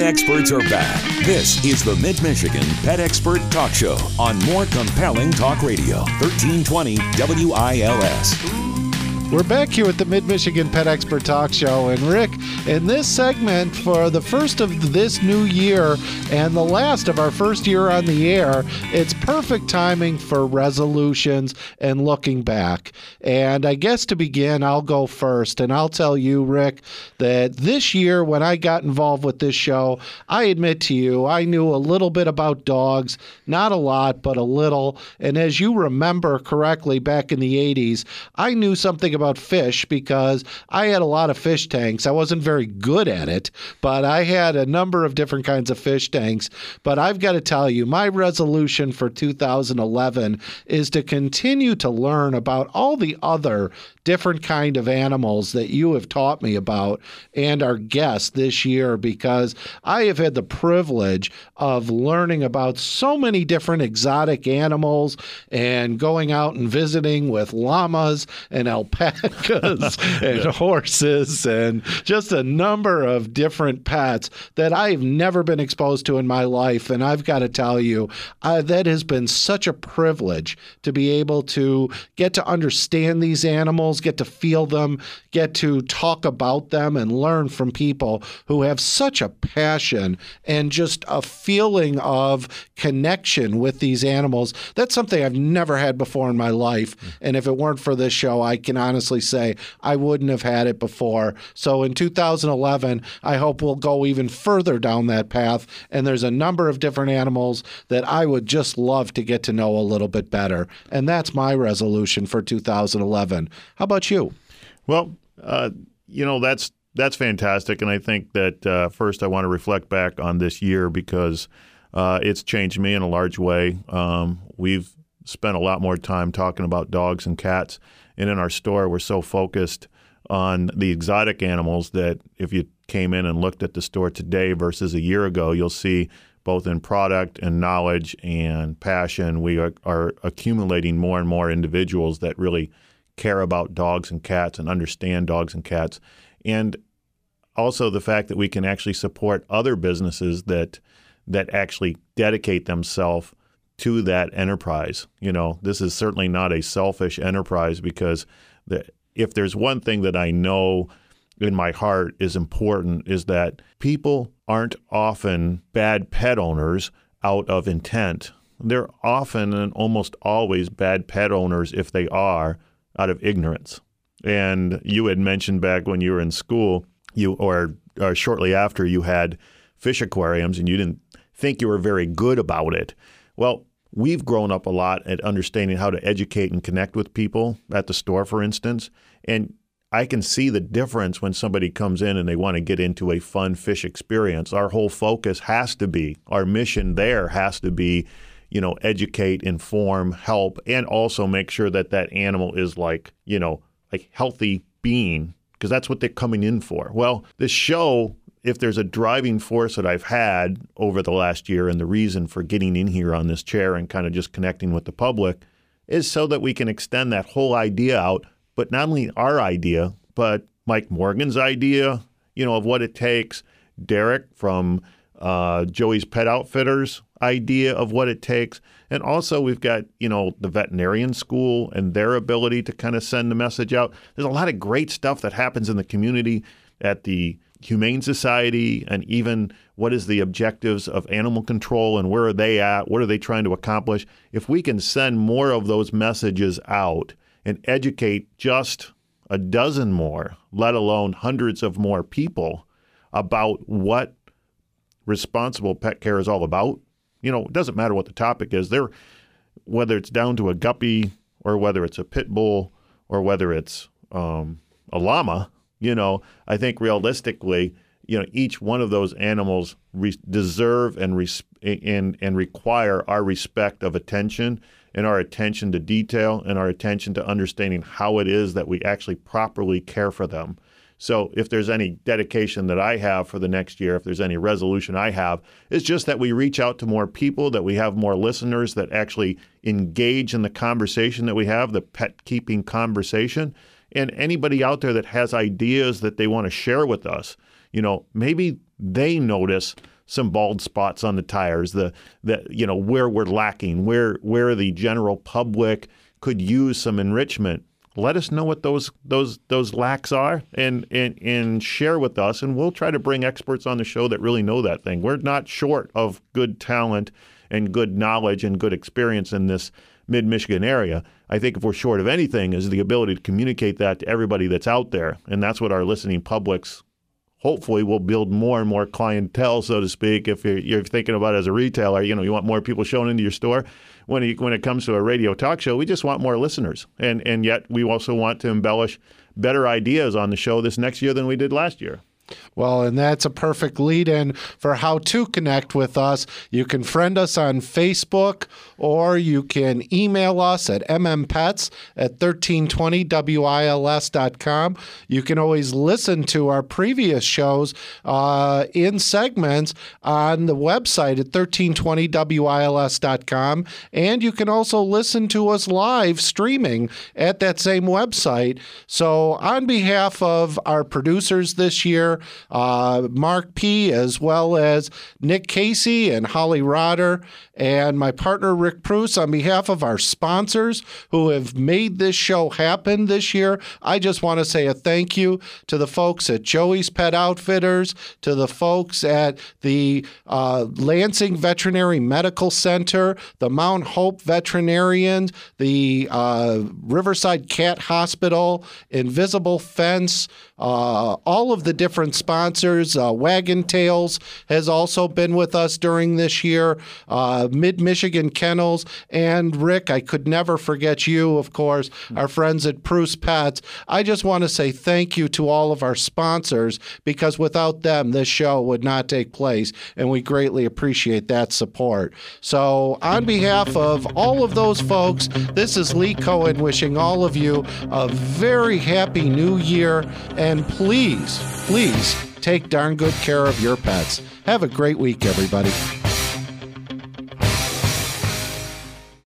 experts are back. This is the Mid-Michigan Pet Expert Talk Show on More Compelling Talk Radio, 1320 WILS. We're back here with the Mid-Michigan Pet Expert Talk Show. And Rick, in this segment, for the first of this new year and the last of our first year on the air, it's perfect timing for resolutions and looking back. And I guess to begin, I'll go first. And I'll tell you, Rick, that this year when I got involved with this show, I admit to you, I knew a little bit about dogs. Not a lot, but a little. And as you remember correctly, back in the 80s, I knew something about fish because I had a lot of fish tanks. I wasn't very good at it, but I had a number of different kinds of fish tanks. But I've got to tell you, my resolution for 2011 is to continue to learn about all the other different kind of animals that you have taught me about and our guests this year, because I have had the privilege of learning about so many different exotic animals and going out and visiting with llamas and alpacas and horses and just a number of different pets that I've never been exposed to in my life. And I've got to tell you, that has been such a privilege to be able to get to understand these animals, get to feel them, get to talk about them and learn from people who have such a passion and just a feeling of connection with these animals. That's something I've never had before in my life. And if it weren't for this show, I can honestly say I wouldn't have had it before. So in 2011, I hope we'll go even further down that path. And there's a number of different animals that I would just love to get to know a little bit better. And that's my resolution for 2011. How about you? Well, that's fantastic. And I think that first I want to reflect back on this year because it's changed me in a large way. We've spent a lot more time talking about dogs and cats. And in our store, we're so focused on the exotic animals that if you came in and looked at the store today versus a year ago, you'll see both in product and knowledge and passion, we are accumulating more and more individuals that really care about dogs and cats and understand dogs and cats. And also the fact that we can actually support other businesses that actually dedicate themselves to that enterprise. You know, this is certainly not a selfish enterprise because if there's one thing that I know in my heart is important is that people aren't often bad pet owners out of intent. They're often and almost always bad pet owners if they are out of ignorance. And you had mentioned back when you were in school, or shortly after, you had fish aquariums and you didn't think you were very good about it. Well, we've grown up a lot at understanding how to educate and connect with people at the store, for instance. And I can see the difference when somebody comes in and they want to get into a fun fish experience. Our whole focus has to be, our mission there has to be, educate, inform, help, and also make sure that that animal is like healthy being, because that's what they're coming in for. Well, this show, if there's a driving force that I've had over the last year and the reason for getting in here on this chair and kind of just connecting with the public is so that we can extend that whole idea out, but not only our idea, but Mike Morgan's idea, of what it takes, Derek from Joey's Pet Outfitters idea of what it takes. And also we've got, the veterinarian school and their ability to kind of send the message out. There's a lot of great stuff that happens in the community at the Humane Society, and even what is the objectives of animal control and where are they at? What are they trying to accomplish? If we can send more of those messages out and educate just a dozen more, let alone hundreds of more people about what responsible pet care is all about. It doesn't matter what the topic is. Whether it's down to a guppy or whether it's a pit bull or whether it's a llama, I think realistically, each one of those animals deserve and require our respect of attention and our attention to detail and our attention to understanding how it is that we actually properly care for them. So if there's any dedication that I have for the next year, if there's any resolution I have, it's just that we reach out to more people, that we have more listeners that actually engage in the conversation that we have, the pet keeping conversation. And anybody out there that has ideas that they want to share with us, maybe they notice some bald spots on the tires, where we're lacking, where the general public could use some enrichment. Let us know what those lacks are and share with us, and we'll try to bring experts on the show that really know that thing. We're not short of good talent and good knowledge and good experience in this mid-Michigan area. I think if we're short of anything is the ability to communicate that to everybody that's out there, and that's what our listening publics hopefully will build more and more clientele, so to speak. If you're thinking about it as a retailer, you want more people showing into your store. When it comes to a radio talk show, we just want more listeners. And yet we also want to embellish better ideas on the show this next year than we did last year. Well, and that's a perfect lead-in for how to connect with us. You can friend us on Facebook, or you can email us at mmpets@1320wils.com. You can always listen to our previous shows in segments on the website at 1320wils.com, and you can also listen to us live streaming at that same website. So on behalf of our producers this year, Mark P., as well as Nick Casey and Holly Rotter, and my partner Rick Pruce, on behalf of our sponsors who have made this show happen this year, I just want to say a thank you to the folks at Joey's Pet Outfitters, to the folks at the Lansing Veterinary Medical Center, the Mount Hope Veterinarians, the Riverside Cat Hospital, Invisible Fence, all of the different sponsors. Wagon Tails has also been with us during this year, Mid-Michigan Kennels, and Rick, I could never forget you, of course, our friends at Pruce Pets. I just want to say thank you to all of our sponsors, because without them, this show would not take place, and we greatly appreciate that support. So on behalf of all of those folks, this is Lee Cohen wishing all of you a very happy new year, and please take darn good care of your pets. Have a great week, everybody.